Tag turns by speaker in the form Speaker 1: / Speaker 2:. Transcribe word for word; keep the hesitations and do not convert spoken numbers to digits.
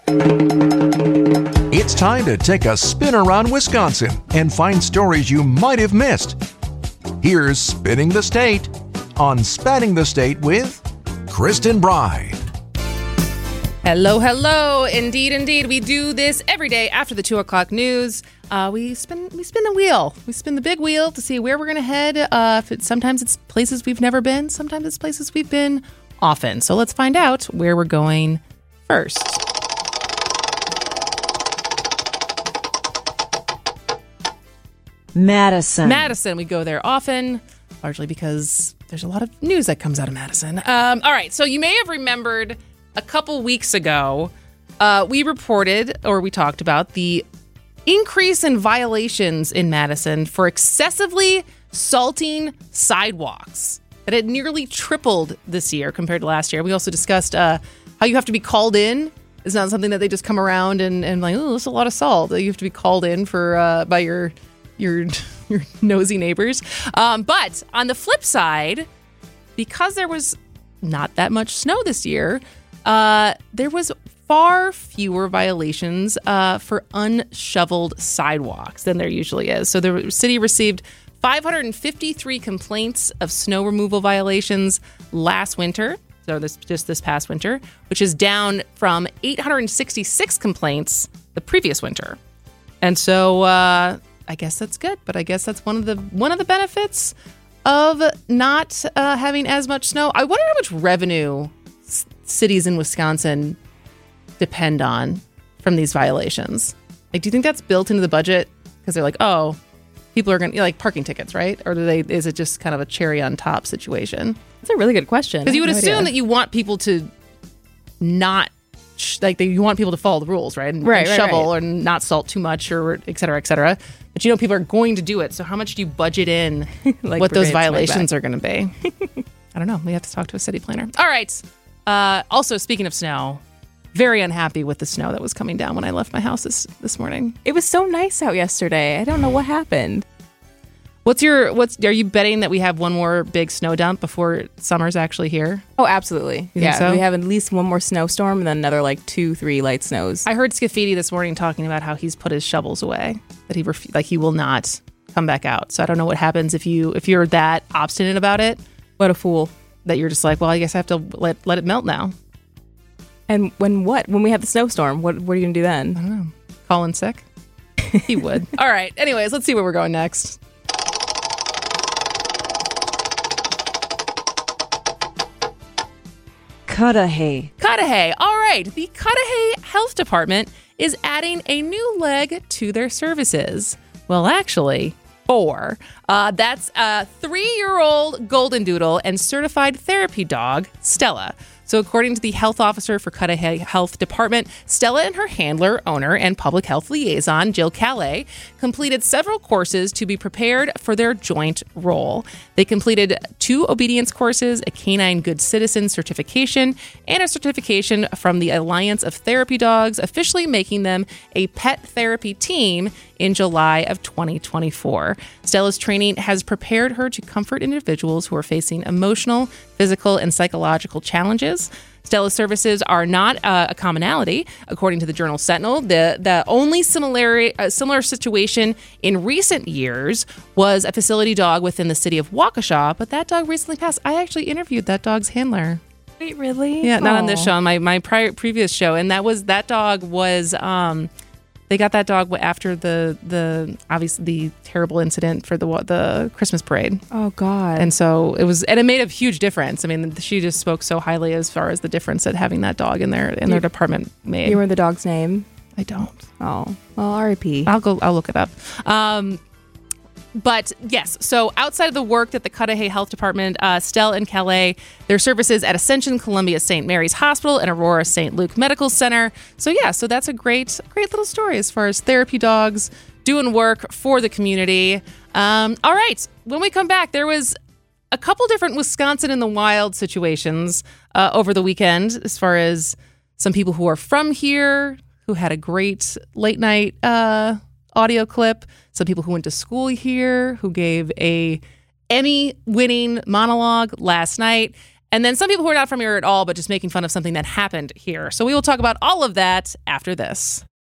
Speaker 1: It's time to take a spin around Wisconsin and find stories you might have missed. Here's Spinning the State on Spanning the State with Kristen Bride.
Speaker 2: Hello, hello. Indeed, indeed. We do this every day after the two o'clock news. Uh, we spin we spin the wheel. We spin the big wheel to see where we're going to head. Uh, if it, sometimes it's places we've never been. Sometimes it's places we've been often. So let's find out where we're going first.
Speaker 3: Madison.
Speaker 2: Madison. We go there often, largely because there's a lot of news that comes out of Madison. Um, all right. So you may have remembered a couple weeks ago, uh, we reported or we talked about the increase in violations in Madison for excessively salting sidewalks. That had nearly tripled this year compared to last year. We also discussed uh, how you have to be called in. It's not something that they just come around and, and like, oh, there's a lot of salt. You have to be called in for uh, by your your your nosy neighbors. Um, but on the flip side, because there was not that much snow this year, uh, there was far fewer violations uh, for unshoveled sidewalks than there usually is. So the city received five hundred fifty-three complaints of snow removal violations last winter. So this just this past winter, which is down from eight hundred sixty-six complaints the previous winter. And so uh, I guess that's good, but I guess that's one of the one of the benefits of not uh, having as much snow. I wonder how much revenue s- cities in Wisconsin depend on from these violations. Like, do you think that's built into the budget? Because they're like, oh, people are going to, like, parking tickets, right? Or do they? Is it just kind of a cherry on top situation?
Speaker 4: That's a really good question.
Speaker 2: Because you would
Speaker 4: No
Speaker 2: assume
Speaker 4: idea.
Speaker 2: that you want people to not, sh- like, they, you want people to follow the rules, right? And,
Speaker 4: Right,
Speaker 2: and
Speaker 4: right,
Speaker 2: shovel
Speaker 4: right.
Speaker 2: or not salt too much or et cetera, et cetera. But you know people are going to do it. So how much do you budget in
Speaker 4: Like
Speaker 2: what those
Speaker 4: brigades, my
Speaker 2: violations
Speaker 4: bad.
Speaker 2: are going to be? I don't know. We have to talk to a city planner. All right. Uh, also, speaking of snow, very unhappy with the snow that was coming down when I left my house this, this morning.
Speaker 4: It was so nice out yesterday. I don't know what happened.
Speaker 2: What's your, what's, are you betting that we have one more big snow dump before summer's actually here?
Speaker 4: Oh, absolutely.
Speaker 2: You
Speaker 4: yeah,
Speaker 2: think so?
Speaker 4: we have at least one more snowstorm and then another like two, three light snows.
Speaker 2: I heard Scafidi this morning talking about how he's put his shovels away, that he ref- like he will not come back out. So I don't know what happens if you if you're that obstinate about it,
Speaker 4: What a fool.
Speaker 2: that you're just like, well, I guess I have to let let it melt now.
Speaker 4: And when what? When we have the snowstorm, what, what are you going to do then?
Speaker 2: Call in sick? He would. All right. Anyways, let's see where we're going next.
Speaker 3: Cudahy.
Speaker 2: Cudahy. All right. The Cudahy Health Department is adding a new leg to their services. Well, actually, four. Uh, that's a three-year-old golden doodle and certified therapy dog, Stella. So according to the health officer for Cudahy Health Department, Stella and her handler, owner, and public health liaison, Jill Calais, completed several courses to be prepared for their joint role. They completed two obedience courses, a canine good citizen certification, and a certification from the Alliance of Therapy Dogs, officially making them a pet therapy team in July of twenty twenty-four. Stella's training has prepared her to comfort individuals who are facing emotional, physical, and psychological challenges. Stella's services are not uh, a commonality, according to the Journal Sentinel. The the only similar uh, similar situation in recent years was a facility dog within the city of Waukesha, but that dog recently passed. I actually interviewed that dog's handler.
Speaker 4: Wait, really?
Speaker 2: Yeah, not on this
Speaker 4: Aw.
Speaker 2: show, on my my prior previous show, and that was that dog was. Um, They got that dog after the the obviously the terrible incident for the the Christmas parade,
Speaker 4: Oh, God.
Speaker 2: and so it was, and it made a huge difference. I mean, she just spoke so highly as far as the difference that having that dog in their in their
Speaker 4: You-
Speaker 2: department made.
Speaker 4: you remember the dog's name?
Speaker 2: I don't.
Speaker 4: Oh, well, R I P
Speaker 2: I'll go. I'll look it up. Um, But yes, so outside of the work that the Cudahy Health Department, uh, Stell and Calais, their services at Ascension Columbia Saint Mary's Hospital and Aurora Saint Luke Medical Center. So yeah, so that's a great, great little story as far as therapy dogs doing work for the community. Um, all right, when we come back, there was a couple different Wisconsin in the wild situations uh, over the weekend, as far as some people who are from here who had a great late night uh, audio clip. Some people who went to school here, who gave a Emmy-winning monologue last night. And then some people who are not from here at all, but just making fun of something that happened here. So we will talk about all of that after this.